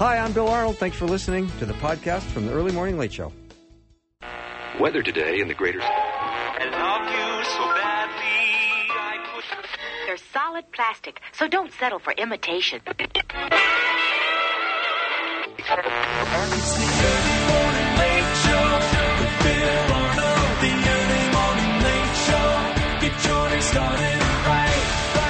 Hi, I'm Bill Arnold. Thanks for listening to the podcast from the Early Morning Late Show. Weather today in the greater... I love you so badly, I could... They're solid plastic, so don't settle for imitation. It's the Early Morning Late Show with Bill Arnold. The Early Morning Late Show. Get your day started right.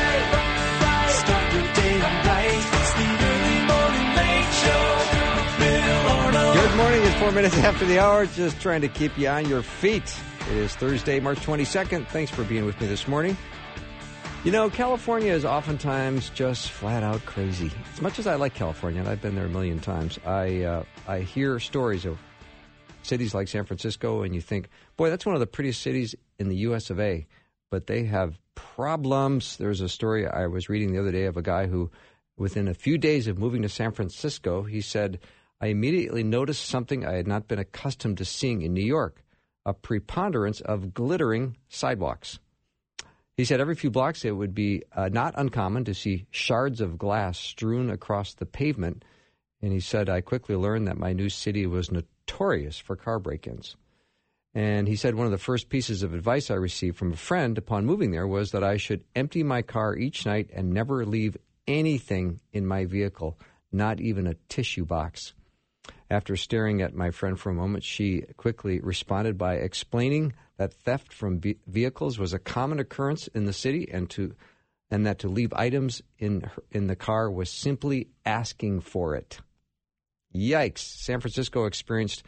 Start your day right. It's the Early Morning Late Show with Bill Arnold. Good morning. It's 4 minutes after the hour. Just trying to keep you on your feet. It is Thursday, March 22nd. Thanks for being with me this morning. You know, California is oftentimes just flat out crazy. As much as I like California, and I've been there a million times, I hear stories of cities like San Francisco, and you think, boy, that's one of the prettiest cities in the U.S. of A., but they have problems. There's a story I was reading the other day of a guy who, within a few days of moving to San Francisco, he said, I immediately noticed something I had not been accustomed to seeing in New York, a preponderance of glittering sidewalks. He said every few blocks it would be not uncommon to see shards of glass strewn across the pavement. And he said, I quickly learned that my new city was notorious for car break-ins. And he said one of the first pieces of advice I received from a friend upon moving there was that I should empty my car each night and never leave anything in my vehicle, not even a tissue box. After staring at my friend for a moment, she quickly responded by explaining that theft from vehicles was a common occurrence in the city, and that to leave items in the car was simply asking for it. Yikes! San Francisco experienced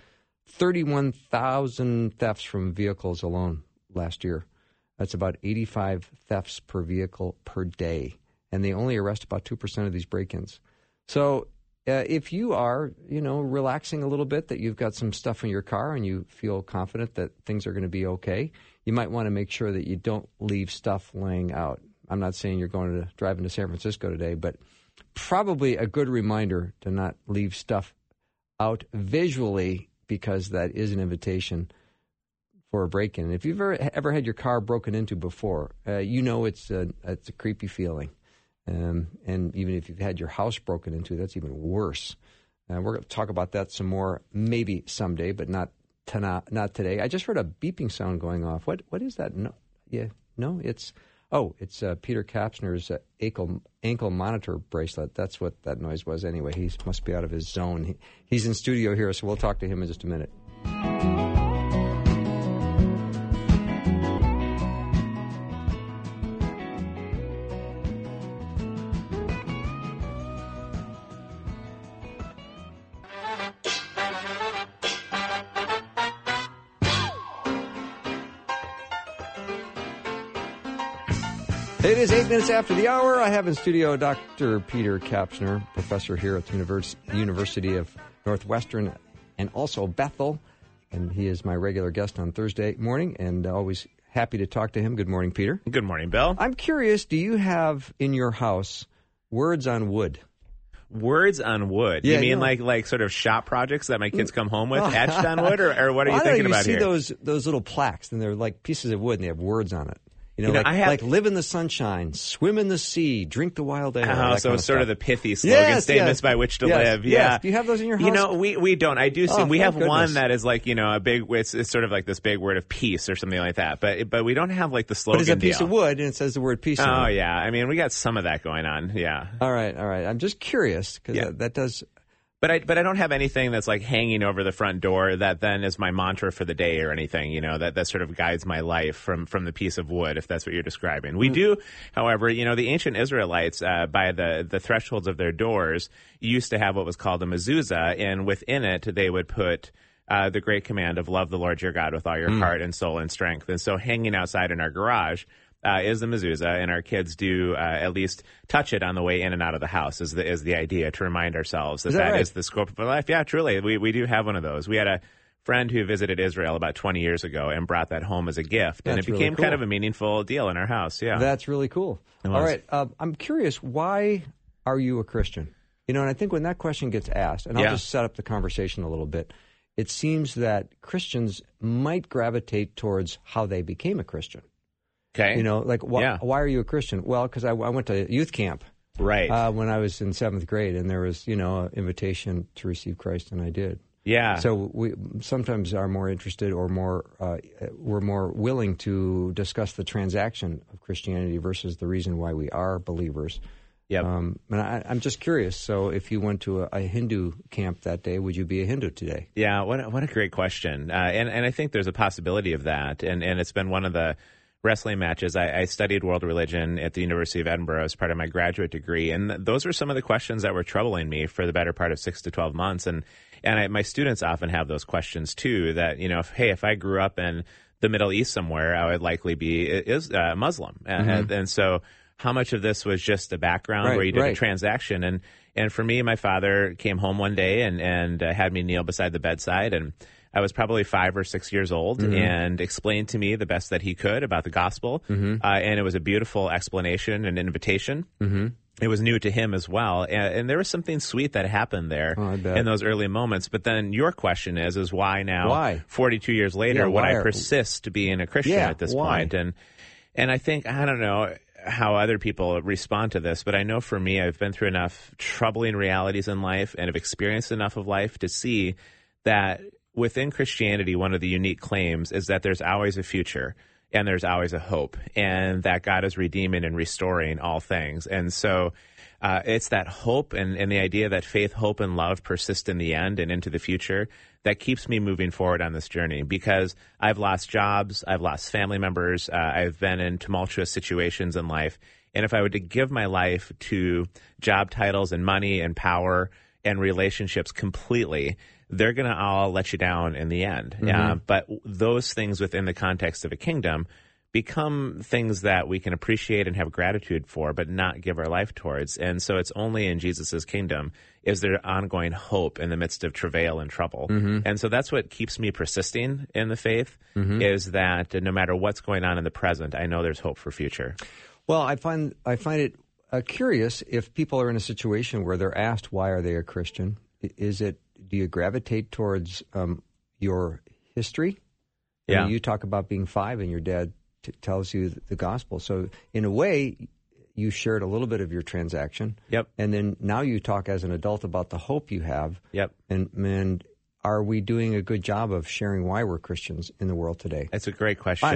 31,000 thefts from vehicles alone last year. That's about 85 thefts per vehicle per day, and they only arrest about 2% of these break-ins. So if you are, relaxing a little bit, that you've got some stuff in your car and you feel confident that things are going to be okay, you might want to make sure that you don't leave stuff laying out. I'm not saying you're going to drive into San Francisco today, but probably a good reminder to not leave stuff out visually, because that is an invitation for a break-in. If you've ever had your car broken into before, it's a creepy feeling. And even if you've had your house broken into, that's even worse. We're going to talk about that some more, maybe someday, but not today. I just heard a beeping sound going off. What is that? It's Peter Kapsner's ankle monitor bracelet. That's what that noise was. Anyway, he must be out of his zone. He's in studio here, so we'll talk to him in just a minute. It is 8 minutes after the hour. I have in studio Dr. Peter Kapsner, professor here at the University of Northwestern and also Bethel. And he is my regular guest on Thursday morning, and always happy to talk to him. Good morning, Peter. Good morning, Bill. I'm curious, do you have in your house words on wood? Words on wood? Yeah, you mean like sort of shop projects that my kids come home with etched on wood, or what are you thinking about here? You see those little plaques, and they're like pieces of wood, and they have words on it. Like live in the sunshine, swim in the sea, drink the wild air. Oh, so it's sort of the pithy slogan statements by which to live. Yeah. Do you have those in your house? We don't. I do see. We have one that is like, a big, it's sort of like this big word of peace or something like that. But we don't have like the slogan. But it's a piece of wood and it says the word peace. Oh, yeah. I mean, we got some of that going on. Yeah. All right. I'm just curious because that does. But I don't have anything that's like hanging over the front door that then is my mantra for the day or anything, that sort of guides my life from the piece of wood, if that's what you're describing. We do, however, the ancient Israelites, by the thresholds of their doors, used to have what was called a mezuzah, and within it they would put the great command of love the Lord your God with all your heart and soul and strength. And so hanging outside in our garage is the mezuzah, and our kids do at least touch it on the way in and out of the house is the idea, to remind ourselves that right? is the scope of our life. Yeah, truly. We do have one of those. We had a friend who visited Israel about 20 years ago and brought that home as a gift, and it became really cool. kind of a meaningful deal in our house. Yeah. That's really cool. All right. I'm curious, why are you a Christian? And I think when that question gets asked, and I'll just set up the conversation a little bit, it seems that Christians might gravitate towards how they became a Christian. Okay. Why are you a Christian? Well, because I went to youth camp Right. when I was in 7th grade, and there was, an invitation to receive Christ, and I did. Yeah. So we sometimes are more interested or we're more willing to discuss the transaction of Christianity versus the reason why we are believers. Yep. And I'm just curious. So if you went to a Hindu camp that day, would you be a Hindu today? Yeah, what a great question. And I think there's a possibility of that. And it's been one of the wrestling matches. I studied world religion at the University of Edinburgh as part of my graduate degree. And those were some of the questions that were troubling me for the better part of 6 to 12 months. And my students often have those questions too, that, if I grew up in the Middle East somewhere, I would likely be Muslim. And so how much of this was just a background where you did a transaction? And for me, my father came home one day and had me kneel beside the bedside, and I was probably 5 or 6 years old, and explained to me the best that he could about the gospel. And it was a beautiful explanation and invitation. It was new to him as well. And there was something sweet that happened there in those early moments. But then your question is why now, why? 42 years later, would I persist being a Christian at this point? And I think, I don't know how other people respond to this, but I know for me, I've been through enough troubling realities in life and have experienced enough of life to see that within Christianity, one of the unique claims is that there's always a future. And there's always a hope, and that God is redeeming and restoring all things. And so it's that hope and the idea that faith, hope, and love persist in the end and into the future that keeps me moving forward on this journey, because I've lost jobs, I've lost family members, I've been in tumultuous situations in life. And if I were to give my life to job titles and money and power and relationships completely, they're going to all let you down in the end. But those things within the context of a kingdom become things that we can appreciate and have gratitude for, but not give our life towards. And so it's only in Jesus' kingdom is there ongoing hope in the midst of travail and trouble. And so that's what keeps me persisting in the faith, is that no matter what's going on in the present, I know there's hope for future. Well, I find it curious if people are in a situation where they're asked why are they a Christian. Do you gravitate towards your history? Yeah. I mean, you talk about being 5 and your dad tells you the gospel. So in a way, you shared a little bit of your transaction. Yep. And then now you talk as an adult about the hope you have. Yep. And are we doing a good job of sharing why we're Christians in the world today? That's a great question.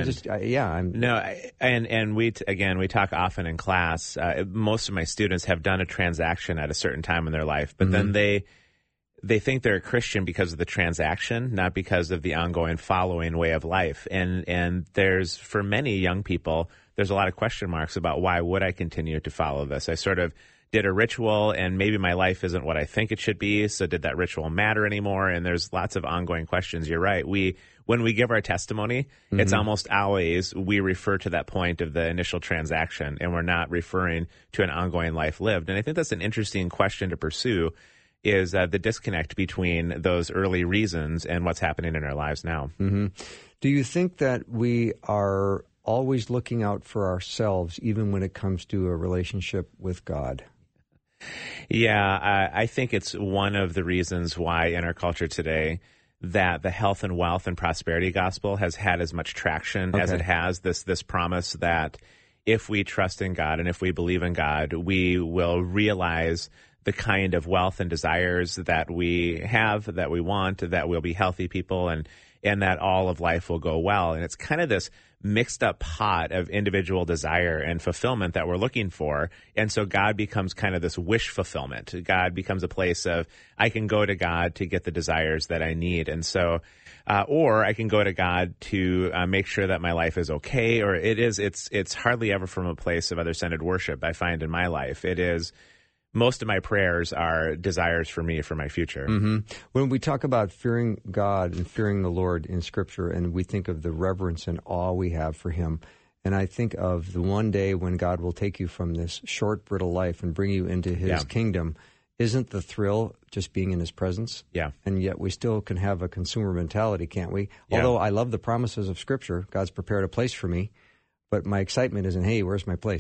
And we talk often in class. Most of my students have done a transaction at a certain time in their life, but then they think they're a Christian because of the transaction, not because of the ongoing following way of life. And there's, for many young people, there's a lot of question marks about why would I continue to follow this? I sort of did a ritual and maybe my life isn't what I think it should be. So did that ritual matter anymore? And there's lots of ongoing questions. You're right. When we give our testimony, it's almost always we refer to that point of the initial transaction, and we're not referring to an ongoing life lived. And I think that's an interesting question to pursue, is the disconnect between those early reasons and what's happening in our lives now. Do you think that we are always looking out for ourselves, even when it comes to a relationship with God? Yeah, I think it's one of the reasons why in our culture today that the health and wealth and prosperity gospel has had as much traction as it has, this promise that if we trust in God and if we believe in God, we will realize the kind of wealth and desires that we have, that we want, that we'll be healthy people, and that all of life will go well. And it's kind of this mixed up pot of individual desire and fulfillment that we're looking for. And so God becomes kind of this wish fulfillment. God becomes a place of, I can go to God to get the desires that I need. And so, or I can go to God to make sure that my life is okay. Or it's hardly ever from a place of other-centered worship, I find in my life. It is, most of my prayers are desires for me, for my future. When we talk about fearing God and fearing the Lord in Scripture, and we think of the reverence and awe we have for Him, and I think of the one day when God will take you from this short, brittle life and bring you into His kingdom, isn't the thrill just being in His presence? Yeah. And yet we still can have a consumer mentality, can't we? Yeah. Although I love the promises of Scripture, God's prepared a place for me, but my excitement isn't, hey, where's my place?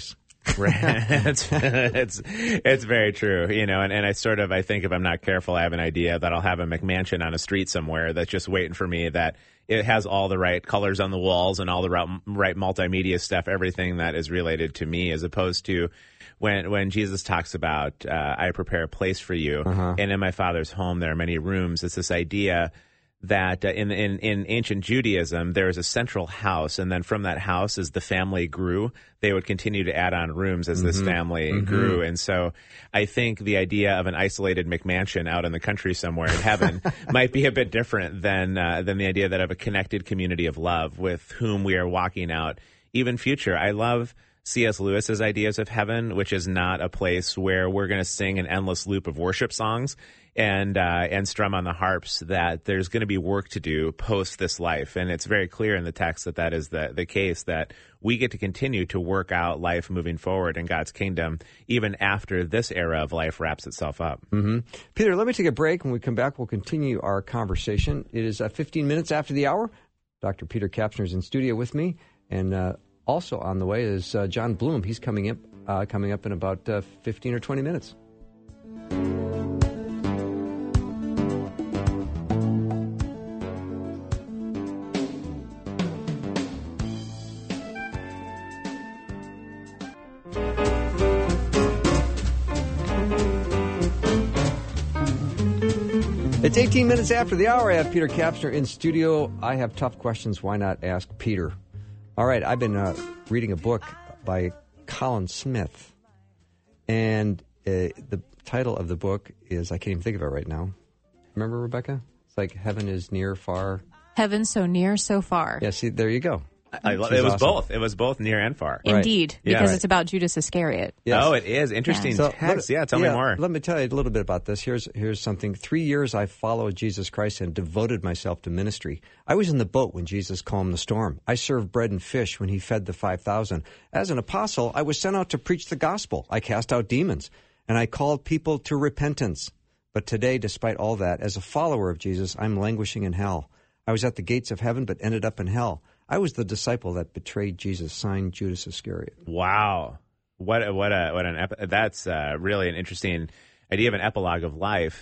It's very true, and I think if I'm not careful, I have an idea that I'll have a McMansion on a street somewhere that's just waiting for me, that it has all the right colors on the walls and all the right multimedia stuff, everything that is related to me, as opposed to when Jesus talks about, I prepare a place for you, and in my Father's home there are many rooms. It's this idea that in ancient Judaism, there is a central house, and then from that house, as the family grew, they would continue to add on rooms as this family grew. And so I think the idea of an isolated McMansion out in the country somewhere in heaven might be a bit different than the idea that of a connected community of love with whom we are walking out even future. I love C.S. Lewis's ideas of heaven, which is not a place where we're going to sing an endless loop of worship songs and strum on the harps, that there's going to be work to do post this life. And it's very clear in the text that is the case, that we get to continue to work out life moving forward in God's kingdom, even after this era of life wraps itself up. Peter, let me take a break. When we come back, we'll continue our conversation. It is 15 minutes after the hour. Dr. Peter Kapsner is in studio with me, and also on the way is John Bloom. He's coming up in about 15 or 20 minutes. It's 18 minutes after the hour. I have Peter Kapsner in studio. I have tough questions. Why not ask Peter? All right, I've been reading a book by Colin Smith, and the title of the book is, I can't even think of it right now. Remember, Rebecca? It's like Heaven is Near, Far. Heaven so near, so far. Yeah, see, there you go. It was awesome. Both. It was both near and far. Indeed, Right. because Yeah. it's about Judas Iscariot. Yes. Oh, it is. Interesting text. Tell me more. Let me tell you a little bit about this. Here's something. 3 years I followed Jesus Christ and devoted myself to ministry. I was in the boat when Jesus calmed the storm. I served bread and fish when he fed the 5,000. As an apostle, I was sent out to preach the gospel. I cast out demons, and I called people to repentance. But today, despite all that, as a follower of Jesus, I'm languishing in hell. I was at the gates of heaven, but ended up in hell. I was the disciple that betrayed Jesus, signed Judas Iscariot. Wow. That's really an interesting idea of an epilogue of life.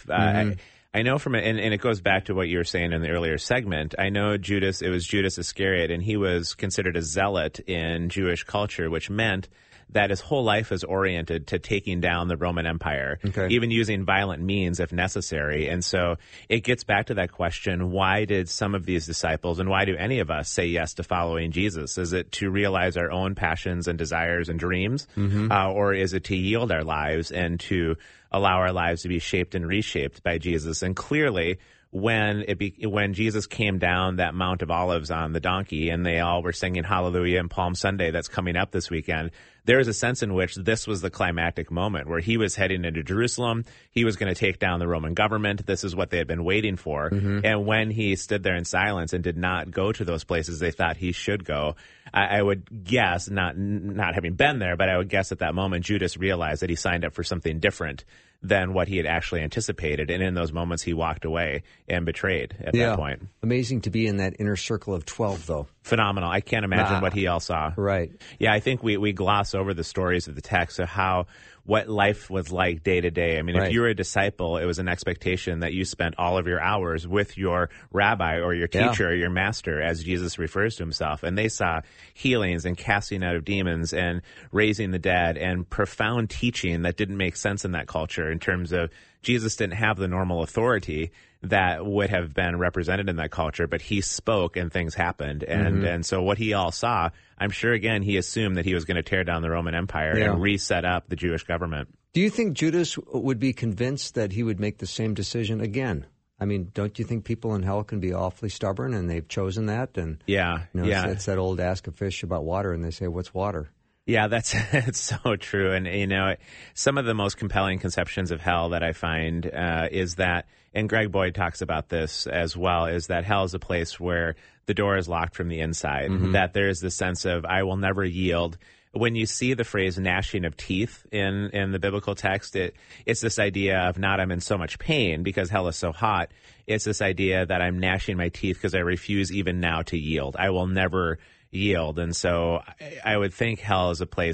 I know from it, and it goes back to what you were saying in the earlier segment. I know it was Judas Iscariot, and he was considered a zealot in Jewish culture, which meant that his whole life is oriented to taking down the Roman Empire, even using violent means if necessary. And so it gets back to that question, why did some of these disciples, and why do any of us, say yes to following Jesus? Is it to realize our own passions and desires and dreams? Or is it to yield our lives and to allow our lives to be shaped and reshaped by Jesus? And clearly, when Jesus came down that Mount of Olives on the donkey and they all were singing Hallelujah and Palm Sunday that's coming up this weekend, there is a sense in which this was the climactic moment where he was heading into Jerusalem. He was going to take down the Roman government. This is what they had been waiting for. And when he stood there in silence and did not go to those places they thought he should go, I would guess, not having been there, but I would guess at that moment Judas realized that he signed up for something different than what he had actually anticipated. And in those moments, he walked away and betrayed at that point. Amazing to be in that inner circle of 12, though. Phenomenal. I can't imagine what he all saw. Right. Yeah, I think we gloss over the stories of the text of what life was like day to day. I mean, if you were a disciple, it was an expectation that you spent all of your hours with your rabbi or your teacher or your master, as Jesus refers to himself. And they saw healings and casting out of demons and raising the dead and profound teaching that didn't make sense in that culture, in terms of Jesus didn't have the normal authority that would have been represented in that culture, but he spoke and things happened. And so what he all saw, I'm sure, again, he assumed that he was going to tear down the Roman Empire and reset up the Jewish government. Do you think Judas would be convinced that he would make the same decision again? I mean, don't you think people in hell can be awfully stubborn, and they've chosen that? And it's that old ask a fish about water, and they say, what's water? Yeah, it's so true. And, some of the most compelling conceptions of hell that I find is that, and Greg Boyd talks about this as well, is that hell is a place where the door is locked from the inside, that there is this sense of, I will never yield. When you see the phrase gnashing of teeth in the biblical text, it's this idea of not I'm in so much pain because hell is so hot. It's this idea that I'm gnashing my teeth because I refuse even now to yield. I will never yield. And so I would think hell is a place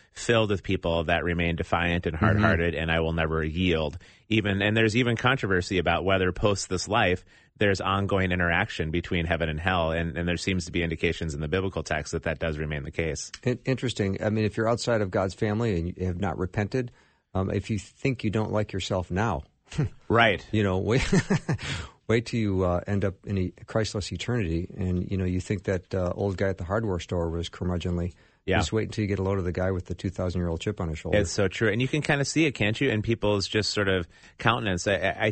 filled with people that remain defiant and hard-hearted, and I will never yield. And there's even controversy about whether post this life there's ongoing interaction between heaven and hell, and there seems to be indications in the biblical text that does remain the case. Interesting. I mean, if you're outside of God's family and you have not repented, if you think you don't like yourself now, right? Wait till you end up in a Christless eternity, and you think that old guy at the hardware store was curmudgeonly. Yeah. Just wait until you get a load of the guy with the 2,000-year-old chip on his shoulder. It's so true. And you can kind of see it, can't you, in people's just sort of countenance.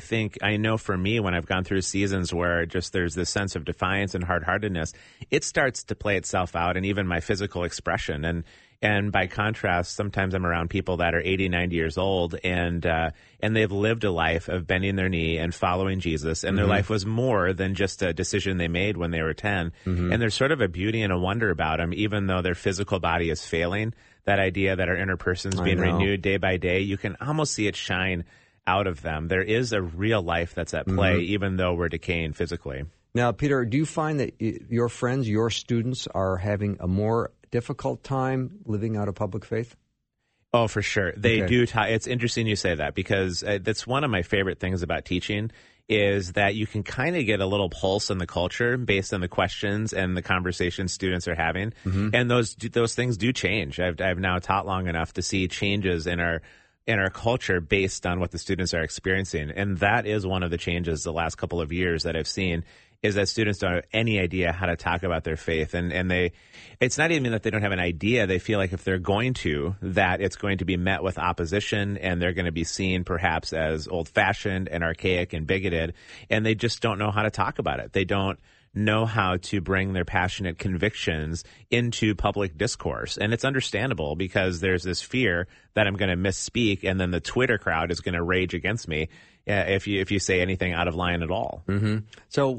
I know for me, when I've gone through seasons where just there's this sense of defiance and hard-heartedness, it starts to play itself out in even my physical expression. And by contrast, sometimes I'm around people that are 80, 90 years old, and they've lived a life of bending their knee and following Jesus, and their life was more than just a decision they made when they were 10. And there's sort of a beauty and a wonder about them, even though their physical body is failing. That idea that our inner person's being renewed day by day, you can almost see it shine out of them. There is a real life that's at play, even though we're decaying physically. Now, Peter, do you find that your friends, your students, are having a more difficult time living out a public faith? Oh, for sure. They do. It's interesting you say that, because that's one of my favorite things about teaching, is that you can kind of get a little pulse in the culture based on the questions and the conversations students are having. And those things do change. I've now taught long enough to see changes in our culture based on what the students are experiencing. And that is one of the changes the last couple of years that I've seen, is that students don't have any idea how to talk about their faith. And it's not even that they don't have an idea. They feel like if they're going to, that it's going to be met with opposition, and they're going to be seen perhaps as old-fashioned and archaic and bigoted, and they just don't know how to talk about it. They don't know how to bring their passionate convictions into public discourse. And it's understandable, because there's this fear that I'm going to misspeak, and then the Twitter crowd is going to rage against me if you say anything out of line at all. So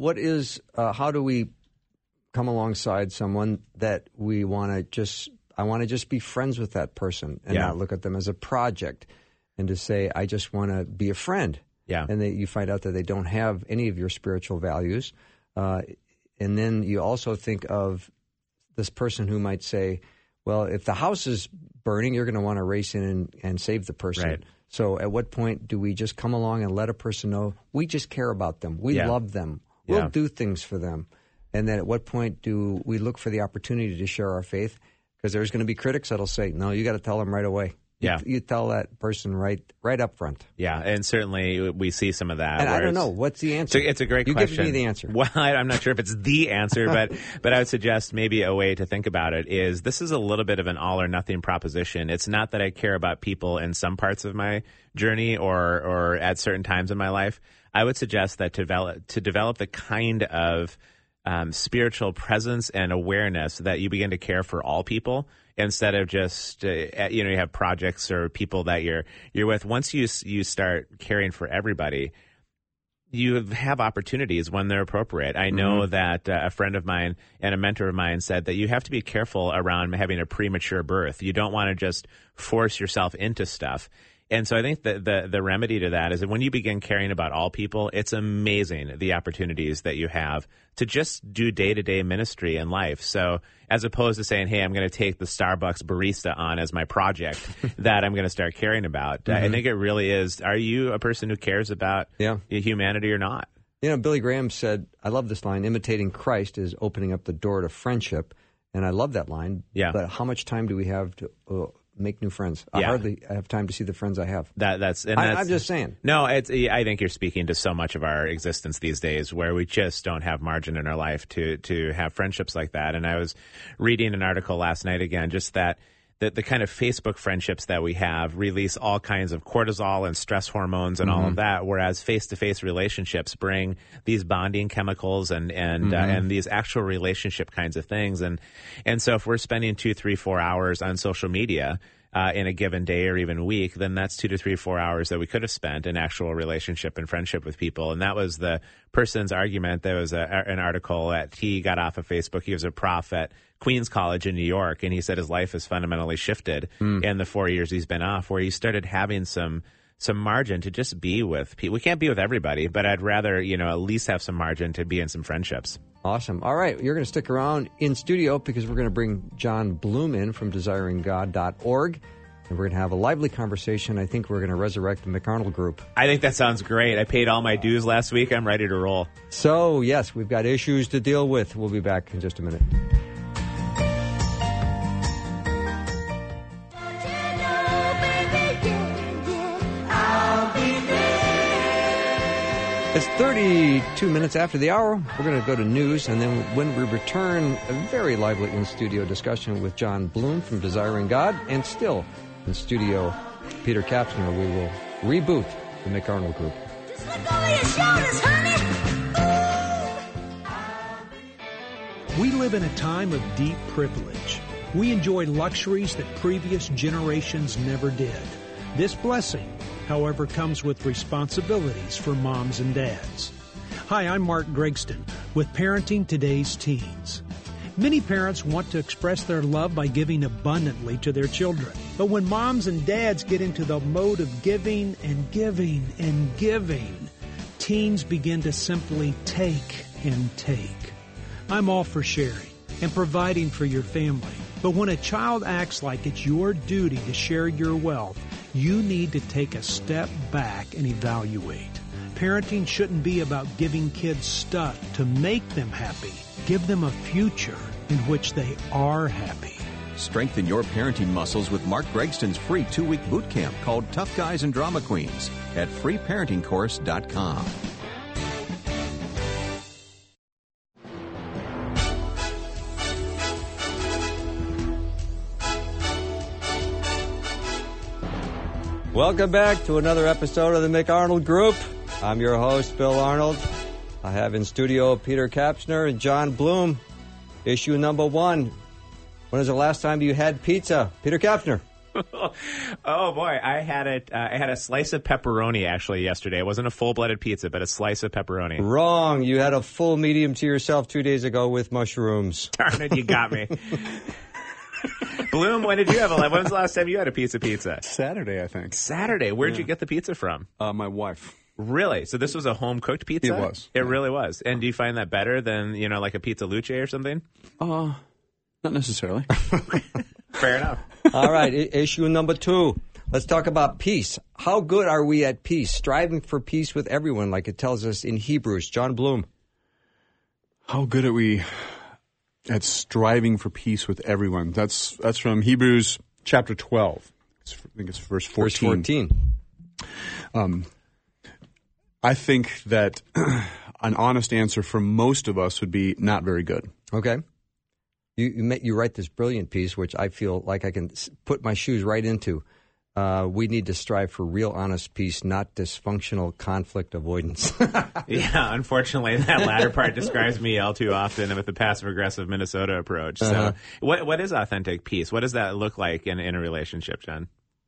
how do we come alongside someone that I want to just be friends with that person and not look at them as a project, and to say, I just want to be a friend. Yeah. And you find out that they don't have any of your spiritual values. And then you also think of this person who might say, well, if the house is burning, you're going to want to race in and save the person. Right. So at what point do we just come along and let a person know we just care about them? We love them. We'll do things for them. And then at what point do we look for the opportunity to share our faith? Because there's going to be critics that'll say, no, you got to tell them right away. Yeah. You tell that person right up front. Yeah, and certainly we see some of that. And I don't know. What's the answer? It's a great question. You give me the answer. Well, I'm not sure if it's the answer, but I would suggest maybe a way to think about it is this is a little bit of an all or nothing proposition. It's not that I care about people in some parts of my journey or at certain times in my life. I would suggest that to develop the kind of spiritual presence and awareness that you begin to care for all people, instead of just you have projects or people that you're with. Once you start caring for everybody, you have opportunities when they're appropriate. I know that a friend of mine and a mentor of mine said that you have to be careful around having a premature birth. You don't want to just force yourself into stuff. And so I think that the remedy to that is that when you begin caring about all people, it's amazing the opportunities that you have to just do day-to-day ministry in life. So as opposed to saying, hey, I'm going to take the Starbucks barista on as my project that I'm going to start caring about, I think it really is, are you a person who cares about humanity or not? Billy Graham said, I love this line, imitating Christ is opening up the door to friendship. And I love that line. Yeah. But how much time do we have to make new friends? I hardly have time to see the friends I have. I'm just saying. No, I think you're speaking to so much of our existence these days where we just don't have margin in our life to have friendships like that. And I was reading an article last night again, just that the kind of Facebook friendships that we have release all kinds of cortisol and stress hormones and all of that, whereas face-to-face relationships bring these bonding chemicals and these actual relationship kinds of things. And so if we're spending 2, 3, 4 hours on social media in a given day or even week, then that's 2 to 3, 4 hours that we could have spent in actual relationship and friendship with people. And that was the person's argument. There was an article that he got off of Facebook. He was a prof at Queens College in New York, and he said his life has fundamentally shifted in the 4 years he's been off, where he started having some some margin to just be with people. We can't be with everybody, but I'd rather, at least have some margin to be in some friendships. Awesome. All right, you're going to stick around in studio because we're going to bring John Bloom in from desiringgod.org. And we're going to have a lively conversation. I think we're going to resurrect the McArnold Group. I think that sounds great. I paid all my dues last week. I'm ready to roll. So, yes, we've got issues to deal with. We'll be back in just a minute. It's 32 minutes after the hour. We're going to go to news, and then when we return, a very lively in-studio discussion with John Bloom from Desiring God, and still in studio, Peter Kapsner. We will reboot the McArnold Group. Just look over your shoulders, honey. We live in a time of deep privilege. We enjoy luxuries that previous generations never did. This blessing, however, comes with responsibilities for moms and dads. Hi, I'm Mark Gregston with Parenting Today's Teens. Many parents want to express their love by giving abundantly to their children. But when moms and dads get into the mode of giving and giving and giving, teens begin to simply take and take. I'm all for sharing and providing for your family. But when a child acts like it's your duty to share your wealth, you need to take a step back and evaluate. Parenting shouldn't be about giving kids stuff to make them happy. Give them a future in which they are happy. Strengthen your parenting muscles with Mark Gregston's free 2-week boot camp called Tough Guys and Drama Queens at freeparentingcourse.com. Welcome back to another episode of the McArnold Group. I'm your host, Bill Arnold. I have in studio Peter Kapsner and John Bloom. Issue number 1. When was the last time you had pizza? Peter Kapsner. Oh boy, I had a slice of pepperoni actually yesterday. It wasn't a full-blooded pizza, but a slice of pepperoni. Wrong. You had a full medium to yourself 2 days ago with mushrooms. Darn it, you got me. Bloom, when was the last time you had a pizza? Saturday, I think. Saturday. Where'd you get the pizza from? My wife. Really? So this was a home-cooked pizza? It was. It really was. And do you find that better than, like a pizza luce or something? Not necessarily. Fair enough. All right, issue number 2. Let's talk about peace. How good are we at peace? Striving for peace with everyone, like it tells us in Hebrews. John Bloom. How good are we at striving for peace with everyone? That's from Hebrews chapter 12. I think it's verse 14. Verse 14. I think that an honest answer for most of us would be not very good. Okay. You write this brilliant piece, which I feel like I can put my shoes right into. We need to strive for real, honest peace, not dysfunctional conflict avoidance. Yeah, unfortunately, that latter part describes me all too often with the passive-aggressive Minnesota approach. So what is authentic peace? What does that look like in a relationship, John?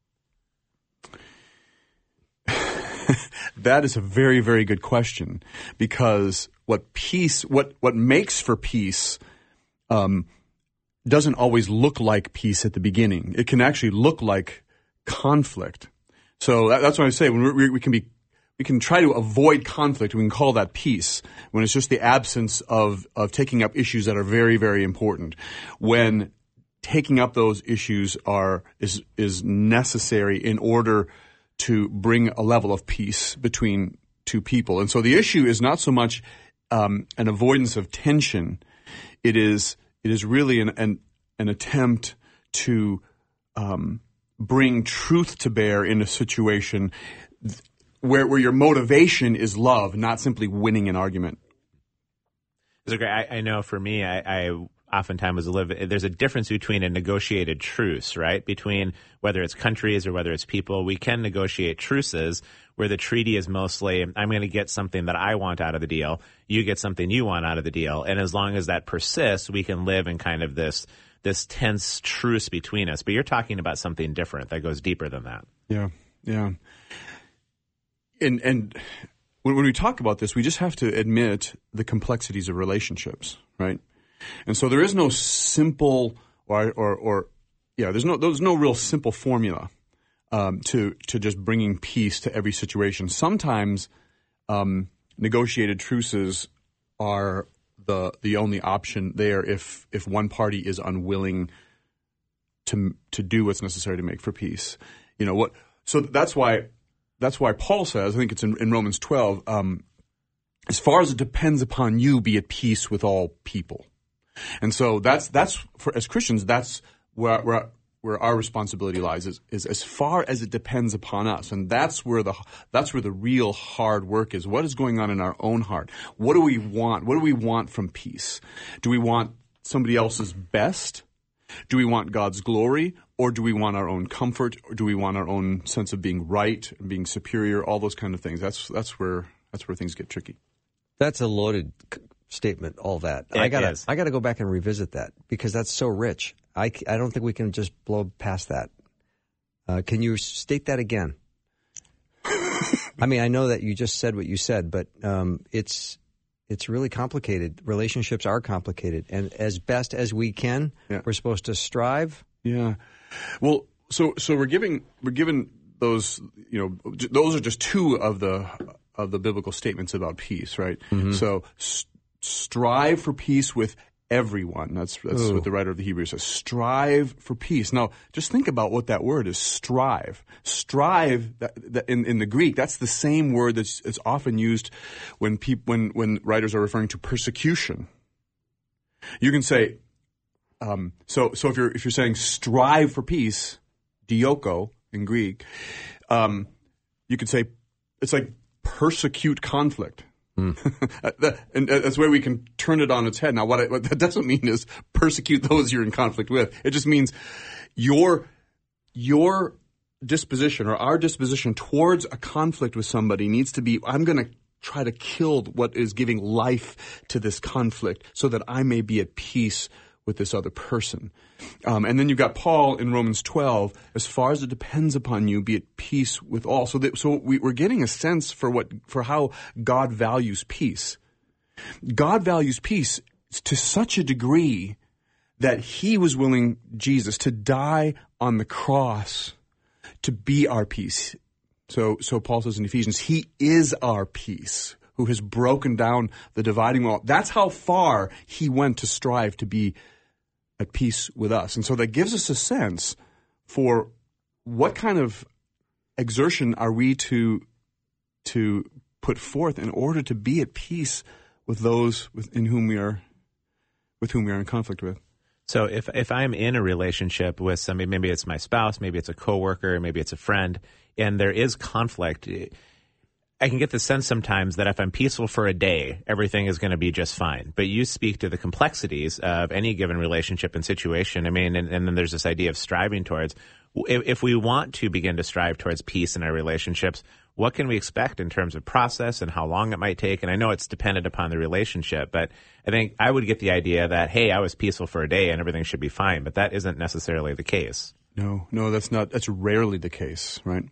That is a very, very good question, because what makes for peace doesn't always look like peace at the beginning. It can actually look like conflict. So that's what I say. When we can try to avoid conflict. We can call that peace when it's just the absence of taking up issues that are very, very important. When taking up those issues is necessary in order to bring a level of peace between two people. And so the issue is not so much an avoidance of tension. It is really an attempt to bring truth to bear in a situation where your motivation is love, not simply winning an argument. I know for me, I oftentimes there's a difference between a negotiated truce, right? Between whether it's countries or whether it's people, we can negotiate truces where the treaty is mostly, I'm going to get something that I want out of the deal, you get something you want out of the deal, and as long as that persists, we can live in kind of this tense truce between us. But you're talking about something different that goes deeper than that. Yeah. And when we talk about this, we just have to admit the complexities of relationships, right? And so there is no simple there's no real simple formula. to just bringing peace to every situation. Sometimes negotiated truces are the only option there if one party is unwilling to do what's necessary to make for peace. So that's why Paul says, I think it's in Romans 12, as far as it depends upon you, be at peace with all people. And so that's for as Christians, that's where our responsibility lies is as far as it depends upon us. And that's where the real hard work is. What is going on in our own heart? What do we want? What do we want from peace? Do we want somebody else's best? Do we want God's glory? Or do we want our own comfort? Or do we want our own sense of being right and being superior? All those kind of things. That's where things get tricky. That's a loaded statement, all that. I gotta go back and revisit that because that's so rich. I don't think we can just blow past that. Can you state that again? I mean, I know that you just said what you said, but it's really complicated. Relationships are complicated, and as best as we can, we're supposed to strive. Yeah. Well, so we're given those. Those are just two of the biblical statements about peace, right? Mm-hmm. So strive for peace with everyone. That's what the writer of the Hebrews says. Strive for peace. Now, just think about what that word is, strive. Strive, that in the Greek, that's the same word that's often used when writers are referring to persecution. You can say, so if you're saying strive for peace, dioko in Greek, you could say it's like persecute conflict. And that's where we can turn it on its head. Now, what that doesn't mean is persecute those you're in conflict with. It just means your disposition or our disposition towards a conflict with somebody needs to be, I'm going to try to kill what is giving life to this conflict so that I may be at peace with this other person. And then you've got Paul in Romans 12, as far as it depends upon you, be at peace with all. So we're getting a sense for how God values peace. God values peace to such a degree that he was willing, Jesus, to die on the cross to be our peace. So Paul says in Ephesians, he is our peace, who has broken down the dividing wall. That's how far he went to strive to be at peace with us. And so that gives us a sense for what kind of exertion are we to put forth in order to be at peace with those with whom we are in conflict with. So if I'm in a relationship with somebody, maybe it's my spouse, maybe it's a coworker, maybe it's a friend, and there is conflict, I can get the sense sometimes that if I'm peaceful for a day, everything is going to be just fine. But you speak to the complexities of any given relationship and situation. I mean, and then there's this idea of striving towards. If we want to begin to strive towards peace in our relationships, what can we expect in terms of process and how long it might take? And I know it's dependent upon the relationship, but I think I would get the idea that, hey, I was peaceful for a day and everything should be fine. But that isn't necessarily the case. No, that's rarely the case, right?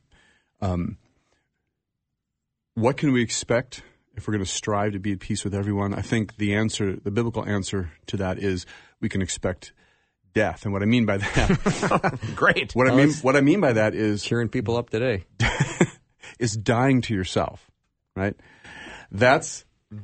What can we expect if we're going to strive to be at peace with everyone? I think the biblical answer to that is we can expect death. And what I mean by that, great. What I mean by that is cheering people up today. Is dying to yourself, right? That's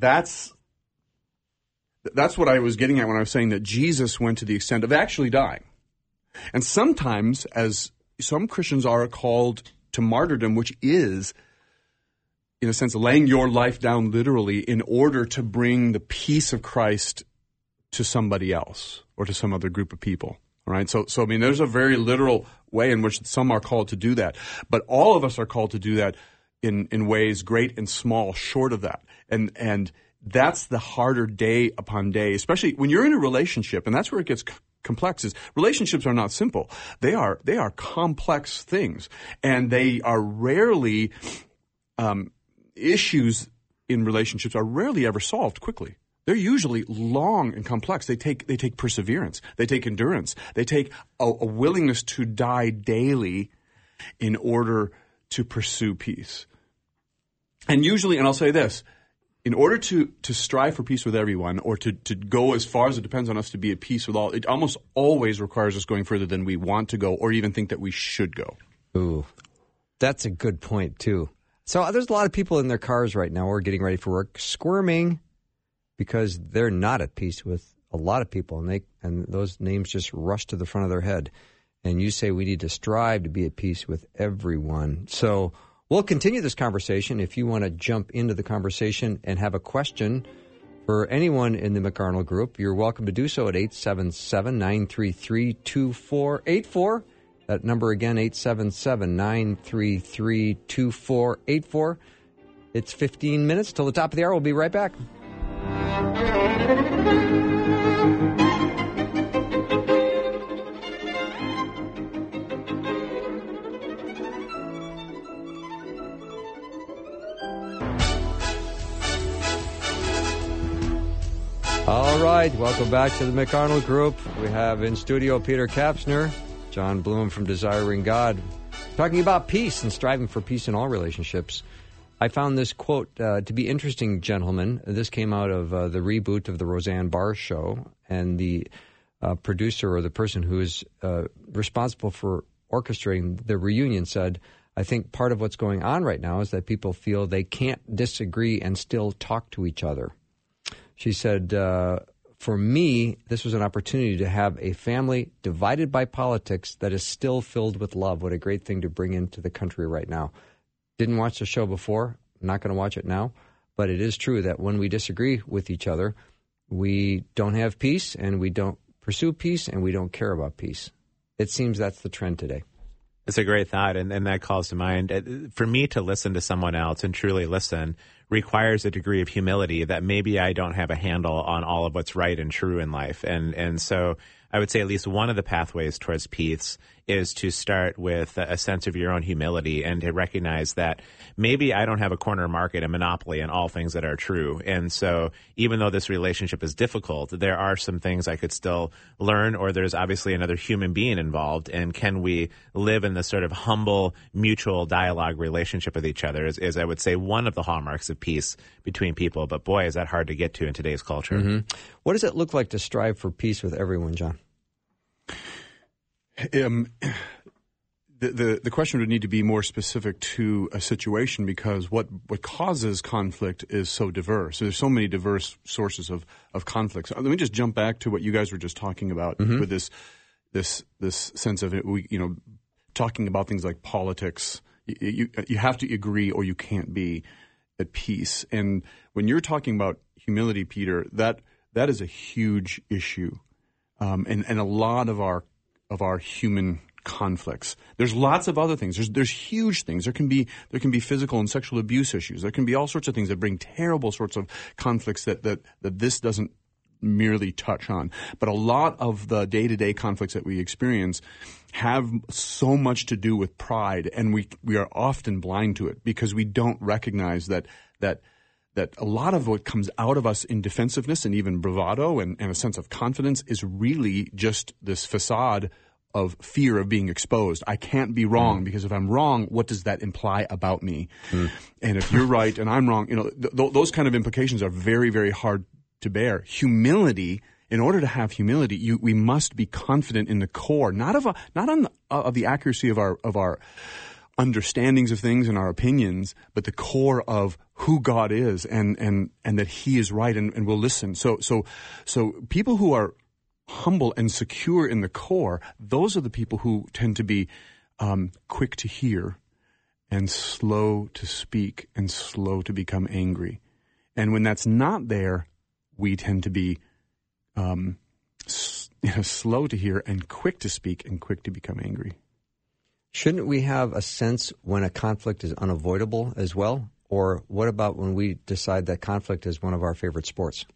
what I was getting at when I was saying that Jesus went to the extent of actually dying. And sometimes, as some Christians are called to martyrdom, which is, in a sense, laying your life down literally in order to bring the peace of Christ to somebody else or to some other group of people. All right. So I mean, there's a very literal way in which some are called to do that, but all of us are called to do that in ways great and small, short of that. And that's the harder day upon day, especially when you're in a relationship, and that's where it gets complex. Is relationships are not simple. They are complex things, and they are rarely issues in relationships are rarely ever solved quickly. They're usually long and complex. They take perseverance. They take endurance. They take a willingness to die daily in order to pursue peace. And usually, and I'll say this, in order to strive for peace with everyone or to go as far as it depends on us to be at peace with all, it almost always requires us going further than we want to go or even think that we should go. Ooh, that's a good point, too. So there's a lot of people in their cars right now or getting ready for work squirming because they're not at peace with a lot of people, and those names just rush to the front of their head. And you say we need to strive to be at peace with everyone. So we'll continue this conversation. If you want to jump into the conversation and have a question for anyone in the McArnold Group, you're welcome to do so at 877-933-2484. That number again, 877-933-2484. It's 15 minutes till the top of the hour. We'll be right back. All right, welcome back to the McArnold Group. We have in studio Peter Kapsner, John Bloom from Desiring God, talking about peace and striving for peace in all relationships. I found this quote to be interesting, gentlemen. This came out of the reboot of the Roseanne Barr show, and the producer or the person who is responsible for orchestrating the reunion said, I think part of what's going on right now is that people feel they can't disagree and still talk to each other. She said, for me, this was an opportunity to have a family divided by politics that is still filled with love. What a great thing to bring into the country right now. Didn't watch the show before. I'm not going to watch it now. But it is true that when we disagree with each other, we don't have peace, and we don't pursue peace, and we don't care about peace. It seems that's the trend today. It's a great thought, and that calls to mind. For me to listen to someone else and truly listen requires a degree of humility that maybe I don't have a handle on all of what's right and true in life. And so I would say at least one of the pathways towards peace is to start with a sense of your own humility and to recognize that maybe I don't have a corner market, a monopoly in all things that are true. And so even though this relationship is difficult, there are some things I could still learn, or there's obviously another human being involved. And can we live in this sort of humble, mutual dialogue relationship with each other is I would say, one of the hallmarks of peace between people. But boy, is that hard to get to in today's culture. Mm-hmm. What does it look like to strive for peace with everyone, John? The question would need to be more specific to a situation, because what causes conflict is so diverse. There's so many diverse sources of conflicts. Let me just jump back to what you guys were just talking about with this sense of it. Talking about things like politics. You have to agree or you can't be at peace. And when you're talking about humility, Peter, that is a huge issue, and a lot of our human conflicts. There's lots of other things. There's huge things. There can be physical and sexual abuse issues. There can be all sorts of things that bring terrible sorts of conflicts that this doesn't merely touch on. But a lot of the day-to-day conflicts that we experience have so much to do with pride, and we are often blind to it because we don't recognize that a lot of what comes out of us in defensiveness and even bravado and a sense of confidence is really just this facade of fear of being exposed. I can't be wrong because if I'm wrong, what does that imply about me? And if you're right and I'm wrong, those kind of implications are very, very hard to bear. Humility, in order to have humility, we must be confident in the core, not of the accuracy of our understandings of things and our opinions, but the core of who God is and that He is right and will listen. So people who are humble and secure in the core, those are the people who tend to be quick to hear and slow to speak and slow to become angry. And when that's not there, we tend to be slow to hear and quick to speak and quick to become angry. Shouldn't we have a sense when a conflict is unavoidable as well? Or what about when we decide that conflict is one of our favorite sports?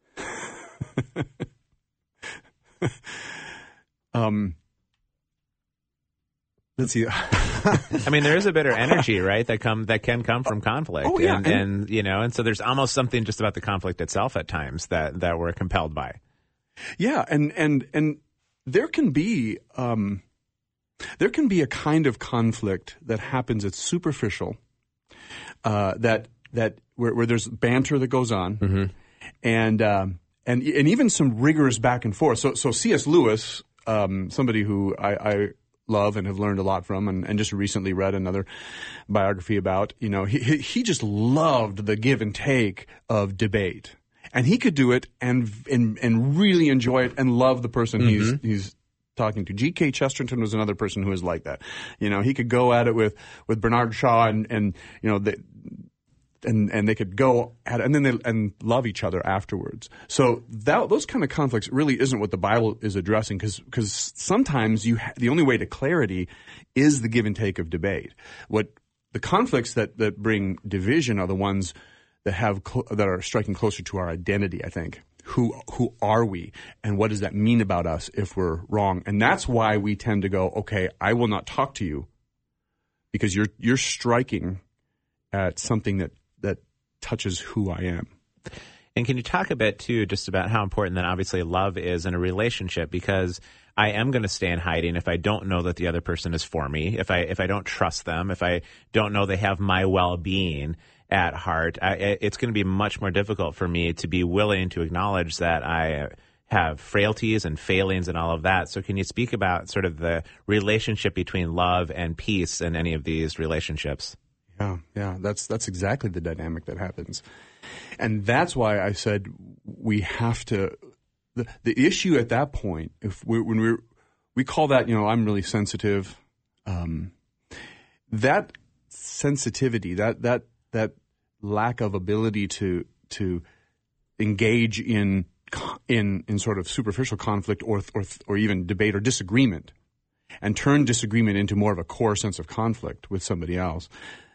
Let's see. I mean, there is a bitter energy, right, that can come from conflict. Oh, yeah. And so there's almost something just about the conflict itself at times that we're compelled by. Yeah, and there can be a kind of conflict that happens that's superficial, that where there's banter that goes on, and even some rigorous back and forth. So C.S. Lewis, somebody who I love and have learned a lot from, and just recently read another biography about, he just loved the give and take of debate. And he could do it and really enjoy it and love the person he's talking to. G.K. Chesterton was another person who was like that. He could go at it with Bernard Shaw and they could go at it and love each other afterwards. So those kind of conflicts really isn't what the Bible is addressing, because sometimes the only way to clarity is the give and take of debate. What the conflicts that bring division are the ones that are striking closer to our identity, I think. Who are we, and what does that mean about us if we're wrong? And that's why we tend to go, okay, I will not talk to you because you're striking at something that touches who I am. And can you talk a bit, too, just about how important then obviously love is in a relationship? Because I am going to stay in hiding if I don't know that the other person is for me, if I don't trust them, if I don't know they have my well-being at heart. It's going to be much more difficult for me to be willing to acknowledge that I have frailties and failings and all of that. So can you speak about sort of the relationship between love and peace in any of these relationships? Yeah, that's exactly the dynamic that happens. And that's why I said we have to, the issue at that point, when we call that, I'm really sensitive, that sensitivity, that lack of ability to engage in sort of superficial conflict or even debate or disagreement, and turn disagreement into more of a core sense of conflict with somebody else.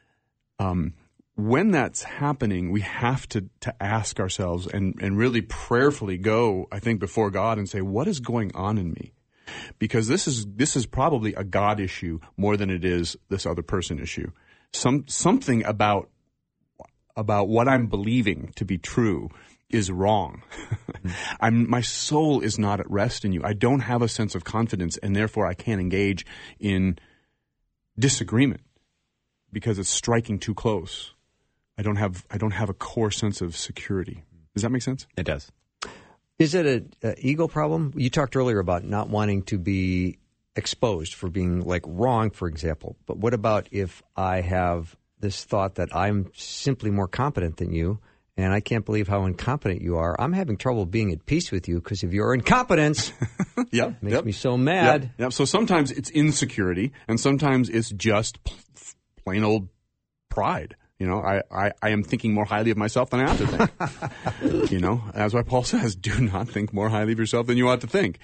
When that's happening, we have to ask ourselves and really prayerfully go, I think, before God and say, what is going on in me? Because this is probably a God issue more than it is this other person issue. Something about what I'm believing to be true is wrong. My soul is not at rest in you. I don't have a sense of confidence, and therefore I can't engage in disagreement because it's striking too close. I don't have a core sense of security. Does that make sense? It does. Is it an ego problem? You talked earlier about not wanting to be exposed for being like wrong, for example. But what about if I have this thought that I'm simply more competent than you, and I can't believe how incompetent you are? I'm having trouble being at peace with you because of your incompetence. Makes me so mad. Yep. So sometimes it's insecurity, and sometimes it's just plain old pride. I am thinking more highly of myself than I ought to think. That's why Paul says, do not think more highly of yourself than you ought to think.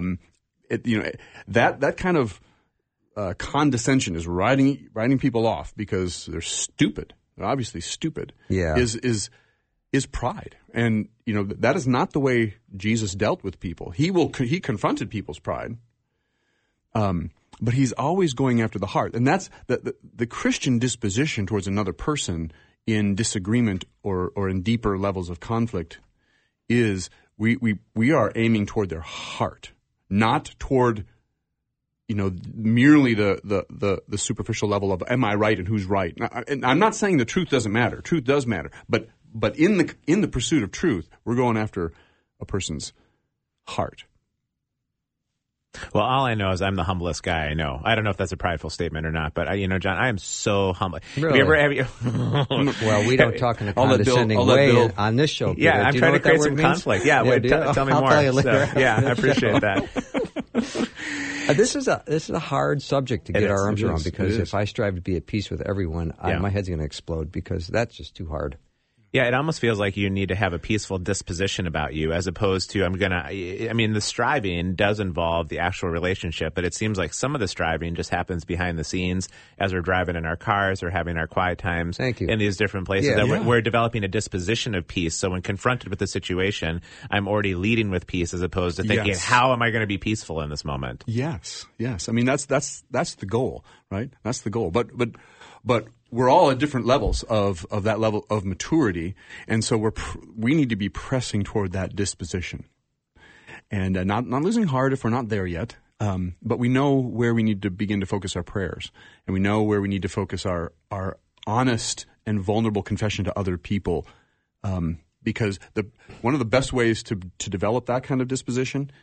That kind of condescension is writing people off because they're stupid. They're obviously stupid. Yeah. Is pride. And, that is not the way Jesus dealt with people. He confronted people's pride. But he's always going after the heart. And that's the Christian disposition towards another person in disagreement or in deeper levels of conflict is we are aiming toward their heart, not toward, merely the superficial level of am I right and who's right. And I'm not saying the truth doesn't matter. Truth does matter. But in the pursuit of truth, we're going after a person's heart. Well, all I know is I'm the humblest guy I know. I don't know if that's a prideful statement or not, but John, I am so humble. Really? Well, we don't talk in a condescending way on this show. Peter. Yeah, I'm trying to create some conflict. Yeah, tell me I'll more. tell you later. So, I appreciate that. This is a hard subject to get our arms around because if I strive to be at peace with everyone, my head's going to explode because that's just too hard. Yeah, it almost feels like you need to have a peaceful disposition about you as opposed to the striving does involve the actual relationship, but it seems like some of the striving just happens behind the scenes as we're driving in our cars or having our quiet times in these different places. We're developing a disposition of peace. So when confronted with the situation, I'm already leading with peace as opposed to thinking, how am I going to be peaceful in this moment? Yes. I mean, that's the goal, right? That's the goal. But we're all at different levels of that level of maturity, and so we need to be pressing toward that disposition, and not losing heart if we're not there yet. But we know where we need to begin to focus our prayers, and we know where we need to focus our honest and vulnerable confession to other people, because one of the best ways to develop that kind of disposition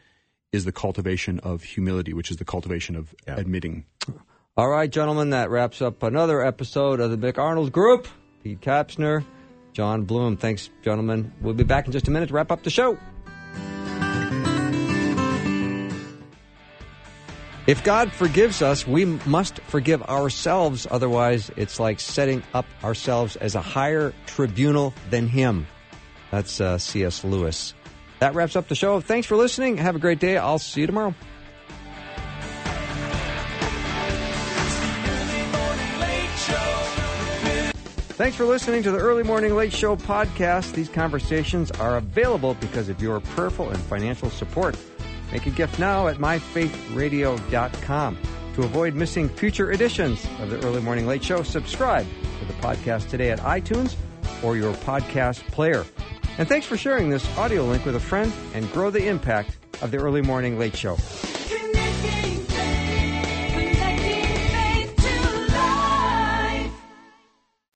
is the cultivation of humility, which is the cultivation of admitting. All right, gentlemen, that wraps up another episode of the Mick Arnold Group. Pete Kapsner, John Bloom. Thanks, gentlemen. We'll be back in just a minute to wrap up the show. If God forgives us, we must forgive ourselves. Otherwise, it's like setting up ourselves as a higher tribunal than Him. That's C.S. Lewis. That wraps up the show. Thanks for listening. Have a great day. I'll see you tomorrow. Thanks for listening to the Early Morning Late Show podcast. These conversations are available because of your prayerful and financial support. Make a gift now at myfaithradio.com. To avoid missing future editions of the Early Morning Late Show, subscribe to the podcast today at iTunes or your podcast player. And thanks for sharing this audio link with a friend and grow the impact of the Early Morning Late Show.